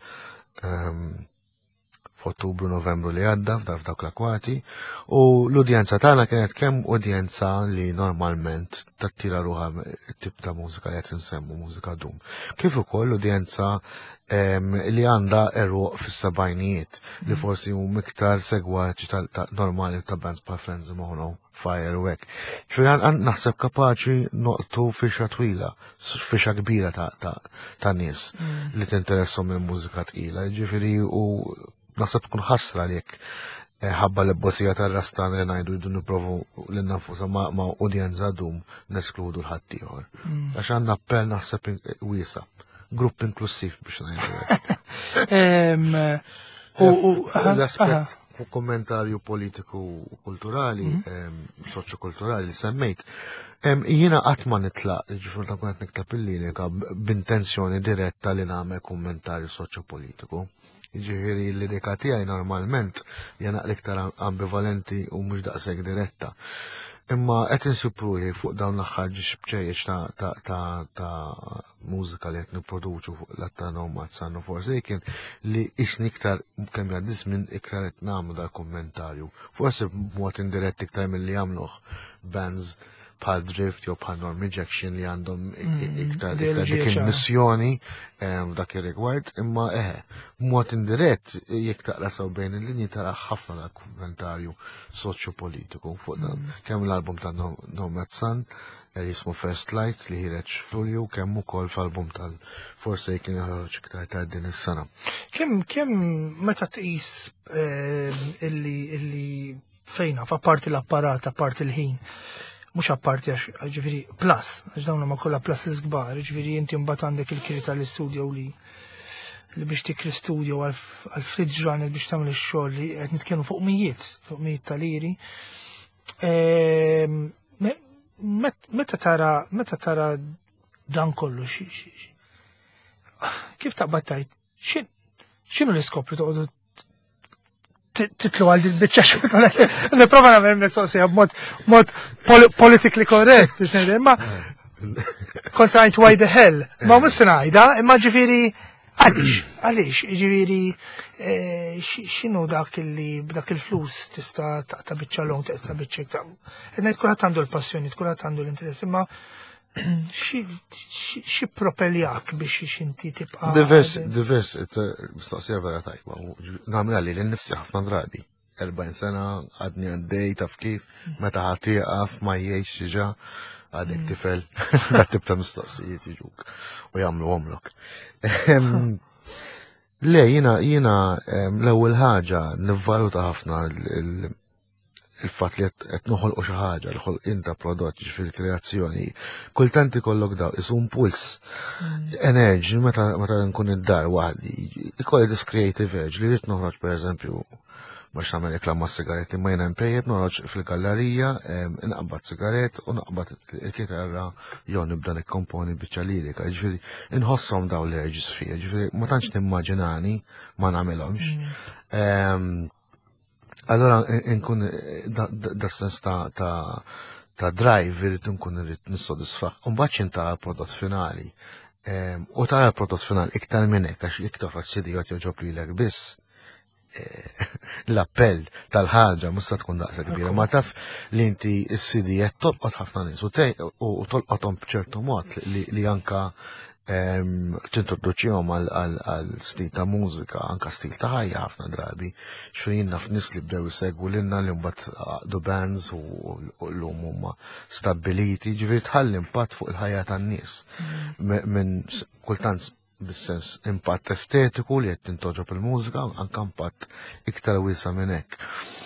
f'Ottubru Novembru li għadda f'dawk l-akwati u l-udjenza tagħna kienet kemm udjenza li normalment tattira ruħha tip ta' mużika li qed insemmu mużika doom. Kif ukoll l-udjenza li għandha eruq fis-sebgħinijiet li forsi hu miktar segwaċi normali ta' bands bħal Friends Mono, Fire u hekk. Ġifieri naħseb kapaċi noqtu fixa twila, fixa kbira ta' nies li tinteressom mill-mużika tqila. Ġifieri u naħseb tkun ħasra li jekk ħabba l-bossija tar-rastan li ngħidu jdu nipprovu lil nafusha ma' udjenza dum neskludu l-ħadd ieħor. Għax għandna appell naħseb wiesa, grupp inklusiv biex ngħidu. L-aspett fuq kommentarju politiku u kulturali, soċjokulturali li semmejt, jiena qatt ma nitlaq, ġifier ta' kont nikteb il-lirika b'intenzjoni diretta li nagħmel kummentarju soċjopolitiku. Ġifieri l-lirika tiegħi normalment jena iktar ambivalenti u mhux daqshekk diretta. Imma qed insipruhi fuq dawn l-aħħar bċejjex ta' mużika li qed nipproduċu fuq l-atta Nomad Sun forsi kien li isni iktar kemm jgħaddi żmien iktar qed nagħmlu dal-kummentarju. Forsi b'mod indirett iktar milli jagħmluh bands bħal Drift jew bħal Norm Rejection li għandhom iktar dik il-missjoni dak ir-rigward, imma b'mod indirett jekk taqra sew bejn il-linji tara ħafna dal-kummentarju soċjopolitiku fuq dan. Kemm l-album ta' Nomad Sun jismu First Light li ħireġ f'Lulju kemm ukoll f'album tal-Forsaken ħareġ iktar tard din is-sena. Kemm meta tqis illi fejna f'apparti l-apparat, apparti l-ħin, mux apparti għax ġifiri plus, għax dawna ma kolla pluses gbar, ġifiri jinti mbat għandek il-kiri tal-studio li biex tikri studio għal-ftit ġranet biex tamil il-xol li għed nitkenu fuq mijiet tal-iri. Meta tara dan kollu kif taqbattajt, xinu l-iskopri toqdu titlu għal il-bicċa xorta, niprofa namel mistoqsija b'mod politically correct, biex nejde, imma konsajnt why the hell, ma mus ngħidha, imma ġifiri għalix, ġifiri xinu dak il-flus tista' ta' biċċa long, ta' biċċa ta' ngħid kulħadd għandu l-passjoni, kulħadd għandu l-interess, imma xi propeljak biex xinti tibqa. Divers, mistoqsija vera tajba. Namla li l-nifsi ħafna drabi. 40 sena għadni għaddej taf kif, meta ħatiqaf ma jgħix xieġa għadek tifel, dak tib ta' mistoqsijiet jiġuk u jagħmlu għomlok. Le, jina l-ewwel ħaġa nivvaluta ħafna il-fatt li qed noħolqu xi ħaġa li ħolqien ta' prodott fil-kreazzjoni. Kultant ikollok daw isu impuls, energy meta nkun id-dar waħdi, ikolli this creative edge li rrid noħroġ pereżempju biex nagħmel reklam mas-sigaretti ma jiena impejjed noħroġ fil-gallerija, inqabbad sigaret u naqbad il-kitarra jew nibda nikkomponi biċċa lirika, ġifieri inħosshom dawn l-urges fija, ġifieri ma tantx nimmaġinani ma nagħmilhomx. Allora nkun da sens ta' drive irrid nkun irrid nissodisfa. Mbagħad x'intara l-prodott finali. U tara l-prodott finali iktar minn hekk għax iktar faċili qed joġob lilek biss. L-appell tal-ħaġa mhux tkun daqsa kbira, ma taf li inti s-CD qed tolqot ħafna nies u tolqothom b'ċertu mod li anka tintroduċihom għal stil ta' mużika, anka stil ta' ħajja ħafna drabi, xfejn naf nies li bdew isegwu lilna li mbagħad għaqdu bands u llum huma stabbiliti, ġifieri tħalli impatt fuq il-ħajja tan-nies. Minn kultant bis-sens impatt estetiku li qed tintoġob il-mużika, anke impatt iktar wiesa minn hekk.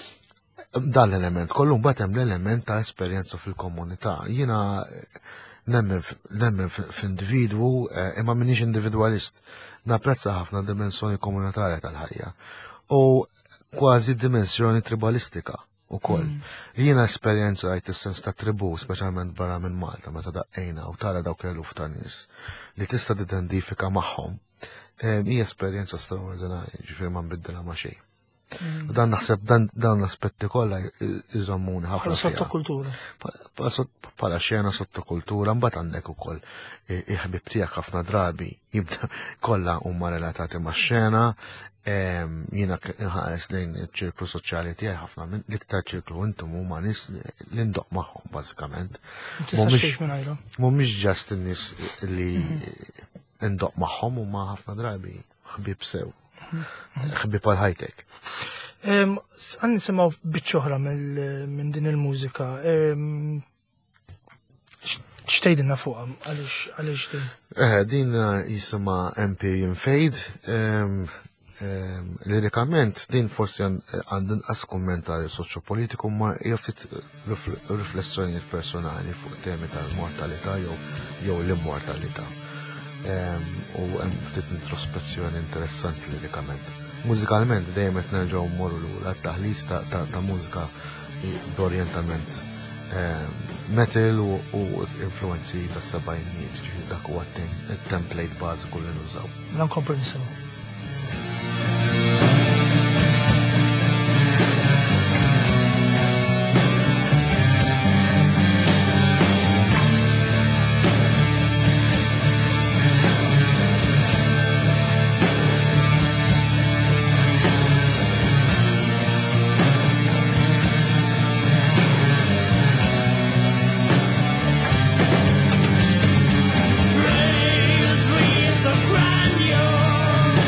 Dan l-element kollu mbagħad hemm l-element ta' esperjenza fil-komunità. Jiena nemmen f'individwu imma minix individwalist. Napprezza ħafna dimensjoni komunitarja tal-ħajja u kważi dimensjoni tribalistika ukoll. Jiena esperjenza għajt is-sens ta' tribu, speċjalment barra minn Malta, meta daqqejna u tara dawk l-eluf ta' nies li tista' tidentifika magħhom. Hija esperjenza straordinarja, ġifieri ma nbiddilha ma' xejn. U dan naħseb dan l-aspetti kollha iżommuni ħafna. Bħala sottokultura. Bħala xena sottokultura, mbagħad għandek ukoll il-ħbib tiegħek ħafna drabi jibda kollha huma relatati max-xena. Jiena nħares lejn iċ-ċirklu soċjali tiegħi ħafna minn l-iktar ċirklu intom huma nies li ndoq magħhom bażikament. Mhumiex ġast in-nies li ndoq magħhom huma ħafna drabi ħbib sew. Ħbib għal high-tech. Għan nisimaw bitxoħra minn din il-mużika. Xtejdinna fuqa, għalix din? Din jisima Empyrean Fade. Lirikament, din forsi għandin as kommentari soċjopolitiku ma jaffit riflessjonijiet personali fuq temi tal-mortalità jew l-immortalità. U hemm ftit introspezzjoni interessanti lirikament. Mużikalment dejjem qed nerġgħu mmorru lura t-taħlis ta' mużika b'orjentament metal u influenzi tas-sebgħinijiet, ġifieri dak huwa it-template bażiku li nużaw. Nkomplu nisimgħu. Dreams of grandeur.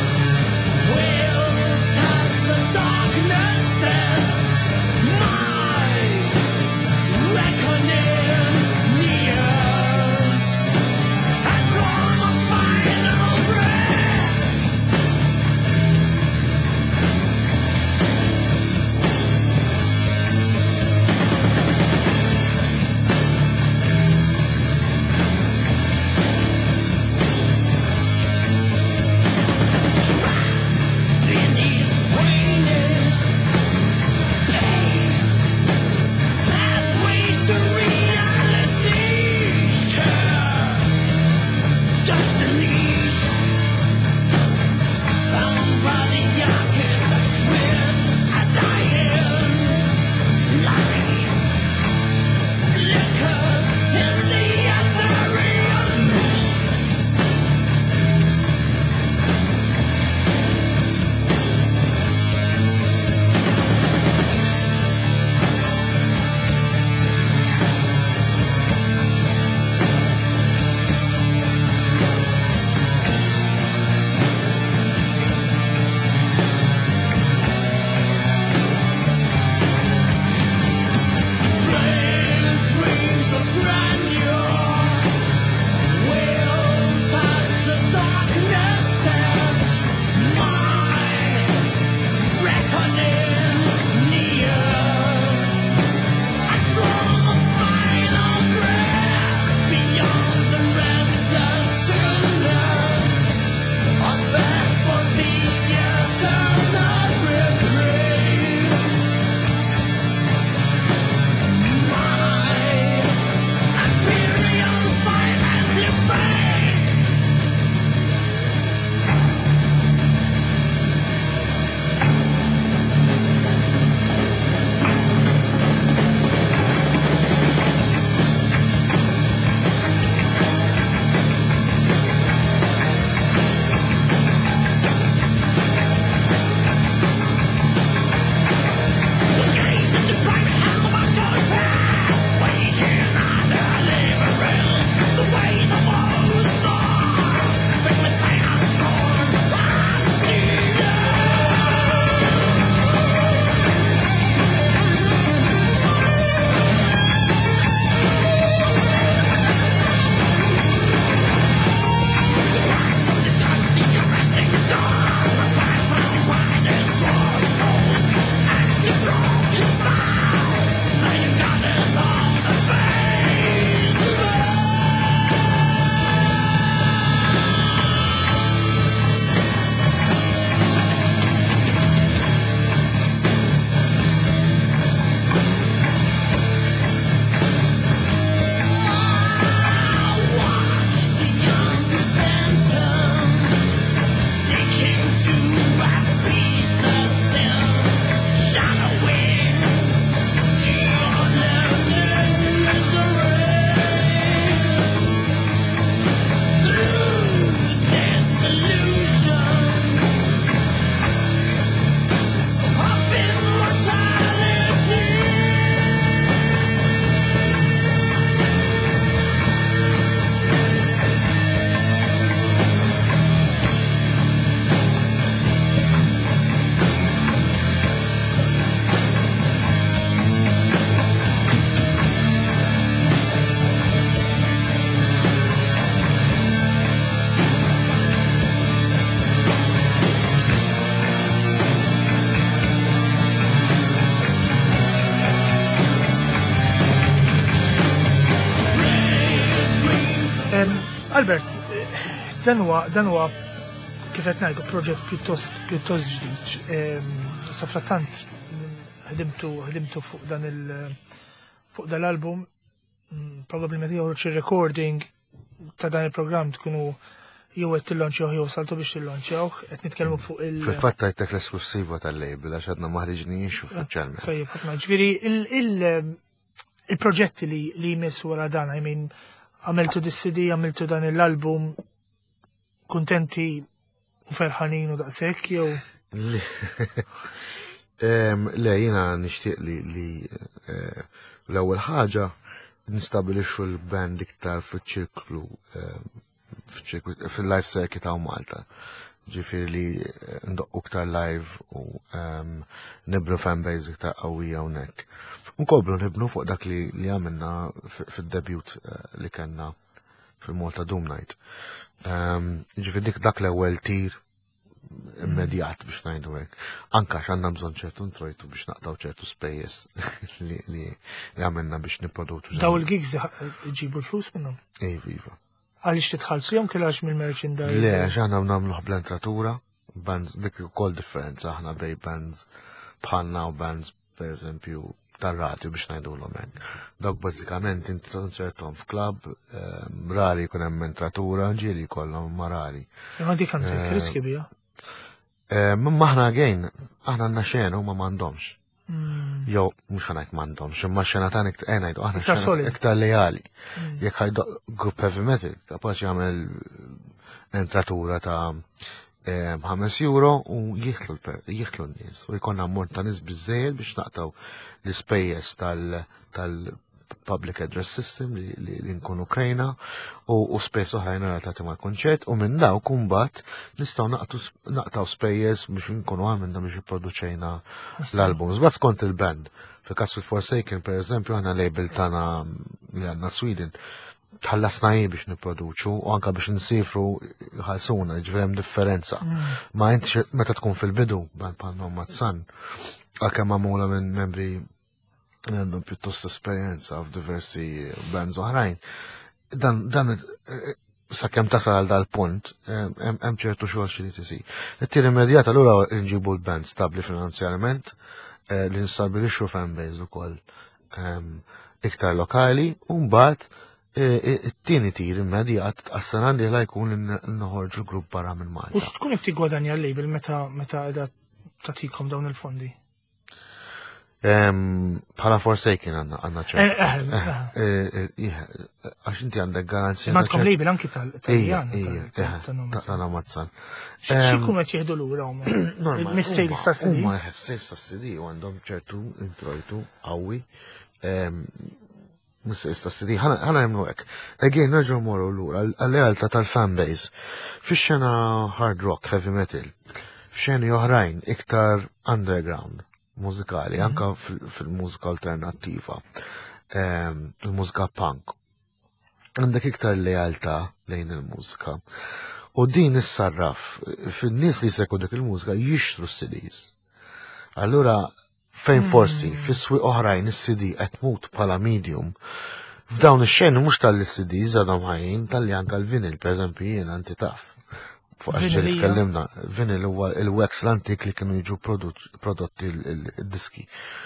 Albert, dan huwa kif qed ngħidu proġett pjuttost ġdid. Sa frattant ħdimtu fuq dan l-album, probabbilment joħroġ ir-recording ta' dan il-programm tkunu jew qed tillonċjaw jew saltu biex tillonċjaw, qed nitkellmu fuq il- Fil-fatt tajtek l-esklusiva tal-label għax għadna maħriġniex uffiċjalment. Tajjeb, ħafna. Ġifieri il-proġetti li jmissu wara dan, I mean, għamiltu dis-CD, għamiltu dan l-album, kuntenti u ferħanin u daqshekk jew? Le, jiena nixtieq li l-ewwel ħaġa nistabilixxu l-band iktar fiċ-ċirklu fil-live circuit ta' Malta. Ġifieri li ndoqqu iktar live u nibnu fanbase iktar qawwija hawnhekk. Nkomplu nibnu fuq dak li għamilna fid-debut li kellna fil-Malta Doom Night. Ġifieri dak l-ewwel tir immedjat biex ngħidu hekk. Anke għandna bżonn ċertu introjtu biex naqtaw ċertu spejjeż li għamilna biex nipproduċu. Daw il-gigs iġibu l-flus minnhom? Iva. Għaliex titħallsu jew kellhax mill-merchandise? Le, ġana nagħmluh bl-entratura, bands dik ukoll differenza aħna bej bands bħalna u bands pereżempju tar-radju biex ngħidulhom hekk. Dawk bażikament inti konċerthom f'klabb, rari jkun hemm entratura, ġieli jkollhom ma rari. Ma dik għandek riski bija? Maħna għajn, aħna għandna xena u ma m'għandhomx. Jew mhux ħanajt m'għandhomx, imma x-xena tagħna ngħidu aħna xena iktar lejali. Jekk ħajdu grupp heavy metal, kapaċi jagħmel entratura ta' €5 u jieħtlu n-nies u jkollna ammont ta' nies biżżejjed biex naqtaw l-ispejjeż tal-public address system li nkunu krejna u spejjeż oħrajn relatati mal-konċert u minn dawk imbagħad nistgħu naqtaw spejjeż biex nkunu għamilna biex ipproduċejna l-albums. Bas kont il-band. Fil-każ fil-Forsaken pereżempju aħna label tagħna li għandna Sweden tħallasna biex nipproduċu u anka biex nsifru ħalsuna, ġifieri hemm differenza. Ma inti meta tkun fil-bidu bħal Nomad Sun, għalkemm magħmula minn membri li għandhom pjuttost esperjenza f'diversi bands oħrajn, dan sakemm tasal għal dal-punt hemm ċertu xogħol xi li tisir. It-tier immedjat allura nġibu l-band stabbli finanzjarament li nstabilixxu fanbase ukoll iktar lokali u mbagħad it-tieni tir immedjat għas-sena li jkun noħorġu grupp barra minn Malta. U x'tkun qed tigwadanja l-label meta qiegħda tagħtikom dawn il-fondi? Bħala Forsaken għandna ċertu. Għax inti għandek garanzija. M'għandkom label anki tal-Jan ta' Nomad Sun. X'ikun qed jieħdu lura huma? Mis-sales ta' CD? Huma sales ta' CD u għandhom ċertu introjtu qawwi. Mis-sales ta' CD ħana jemnu hekk. Again nerġgħu morru lura għall-realtà tal-fanbase. Fix-xena hard rock, heavy metal, f'xeni oħrajn iktar underground mużikali, anka fil-mużika alternattiva, il-mużika punk. Għandek iktar lealtà lejn il-mużika. U din issarraf fin-nies li jsekku dik il-mużika jixtru s-CDs. Allura fejn forsi fis-swieq oħrajn is-CD qed tmut bħala medium, f'dawn ix-xeni mhux tal-CDs għadhom ħajjin tal-li anke l-vinil, pereżempju jiena anti taf. Fuq għaxġeri tkellimna, vinil huwa il-wax l-antik li kienu jiġu prodotti il-diski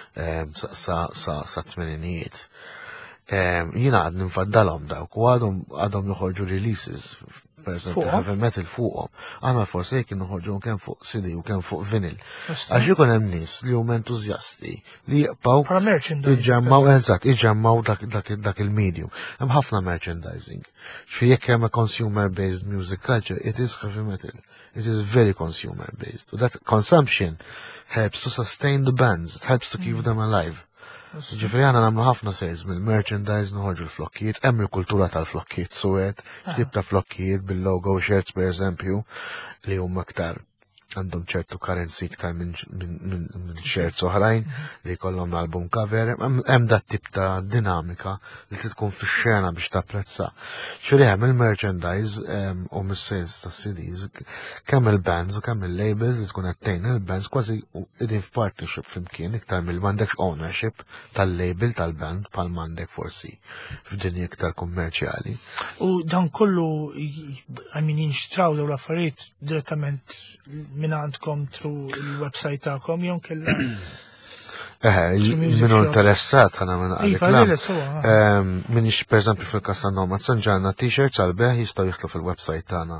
sa' tmeninijiet. Jina għad ninfaddalhom dawk u għadhom joħorġu releases heavy metal fuqhom. Għana Forsaken noħorġu kemm fuq CD u kemm fuq vinil. Għax ikun hemm nies li huma entużjasti li jibqgħu iġemmaw dak il-medium. Hemm ħafna merchandising. Xi jekk hemm consumer-based music culture, it is heavy metal. It is very consumer-based. That consumption helps to sustain the bands. It helps to keep them alive. Ġifri għana namlu ħafna sales mill-merchandise noħorġu l-flokkijiet, hemm il-kultura tal-flokkijiet suwed, tip ta' flokkijiet bil-logo shirts per eżempju li huma aktar għandhom ċertu currency iktar minn shirts oħrajn li jkollhom l-album cover, hemm dat tip ta' dinamika li tkun fix-xena biex tapprezza. Ċuri hemm il-merchandise u mis-sales ta' CDs, kemm il-bands u kemm il-labels li tkun qed il-bands kważi qegħdin f'partnership flimkien iktar mill m'għandekx ownership tal-label tal-band bħal m'għandek forsi f'dinja iktar kummerċjali. U dan kollu jinxtraw dawn l-affarijiet direttament minn għandkom tru il-website tagħkom jew kellha. Minu interessat ħana minn għal-reklam. Minix, per eżempju, fil-kas ta' Nomadsun ġanna t-shirts għal-beħ jistaw jitlu fil-website tagħna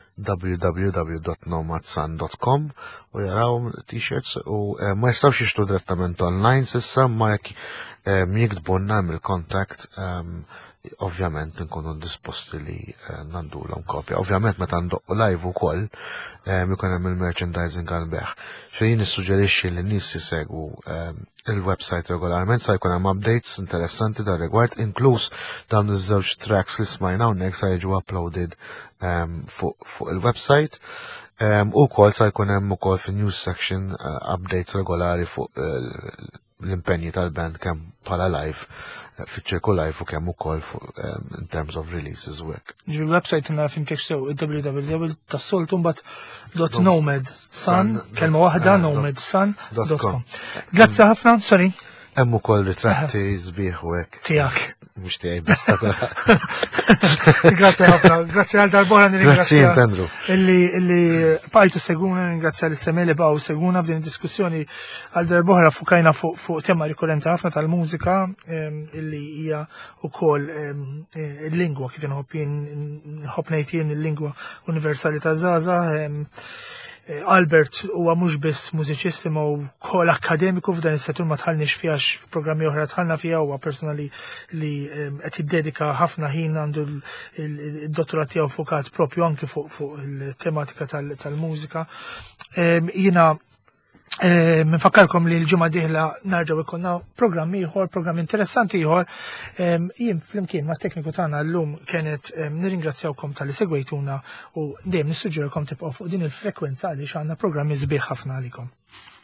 www.nomadsun.com u jaraw t-shirts u ma jistawx jixtu direttament online sissa ma jek jiktbunna mill-kontakt ovvjament nkunu disposti li nandulhom kopja. Ovvjament meta ndoqqu live ukoll ikun hemm il-merchandising għal-beħ. Xejn nissuġġerixxi li n-nies jisegwu il-website regolarment sa jkun hemm updates interessanti dar rigward, inkluż dawn iż-żewġ tracks li smajna hawnhekk sa jiġu uploaded fuq il-website. U kol sa jkun hemm ukoll fin-news section updates regolari fuq l-impenji tal-band kemm bħala live fiċ-ċirku live u kemm ukoll in terms of releases work. Il-website nara fimkex sew www.tas-soltu mbagħad .nomadsun kelma waħda nomadsun.com. Grazzi ħafna, sorry. Hemm ukoll ritratti sbieħ u hekk. Tiegħek. Mhux tiegħi basta. Grazzi ħafna, grazzi għal darbohra Grazzi Andrew. Illi bqajtu seguna, ringrazzja l-semeli bqgħu seguna f'din id-diskussjoni għal darbohra fukajna fuq tema rikorrenti ħafna tal-mużika illi hija wkoll il-lingwa kif inħobb ngħid jien il-lingwa universali taż-żgħażagħ. Albert huwa mhux biss mużiċist imma wkoll akademiku f'dan is-settur ma tħallniex fihax f'programmi oħra tħallna fiha huwa persuna li qed jiddedika ħafna ħin għandu d-dottorat tiegħu fukat propju anke fuq il-tematika tal-mużika. Jiena minfakkarkom li l-ġimgħa dieħla narġgħu ikollna programm ieħor, programm interessanti ieħor. Jien flimkien mat-tekniku tagħna llum kienet nirringrazzjawkom tal-li segwejtuna u dejjem nissuġġerilkom tibqgħu fuq din il-frekwenza għaliex għandna programmi sbieħ ħafna għalikom.